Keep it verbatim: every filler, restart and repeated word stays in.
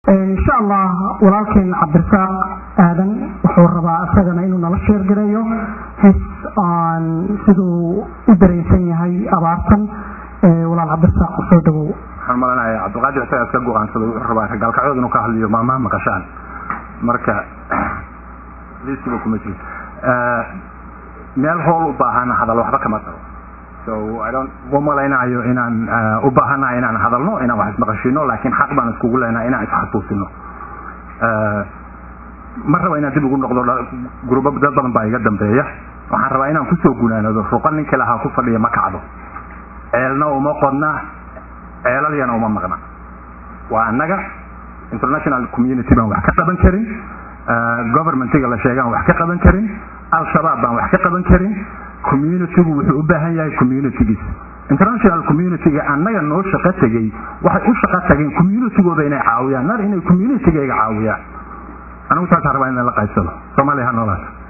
إن شاء الله ولكن عبد الرزاق آدم وحوربا أسجنا إنه نلشير جريو هس عن سدو إدريسين هاي أبارتن ولا عبد الرزاق صدقوا حرمنا يا عبد القادر سأسجوا عن سدو ربا قال كعود إنه كهل يوم ما مكشان مركا ليش بكم مثل meel hool u baahan hadal waxba kama taro so I don't wamalaynaayo inaan u baahanahay inaan hadalno inaan wax maqashino laakiin xaq baan isku leenahay inaan isxasuusino ee ma raba inaan dib ugu noqdo gruubo dad badan baa iga dambeeya waxaan rabaa inaan ku soo gunaanado ruqan ninka laha ku fadhiya ma kacdo eelna uma qodna eeladiyana uma maqna waa annaga international community baan wax ka qaban karin governmentiga la sheegan wax ka qaban karin al-shabaab baan wax ka qaban karin community-gu wuxuu u baahan yahay community-giis international community-ga annaga noo shaqo tagay waxay u shaqo tageen community-gooda inay caawiyaan nar inay community-ga caawiyaan anigu taas rabaa in la qaybsado Soomaaliya ha noolaato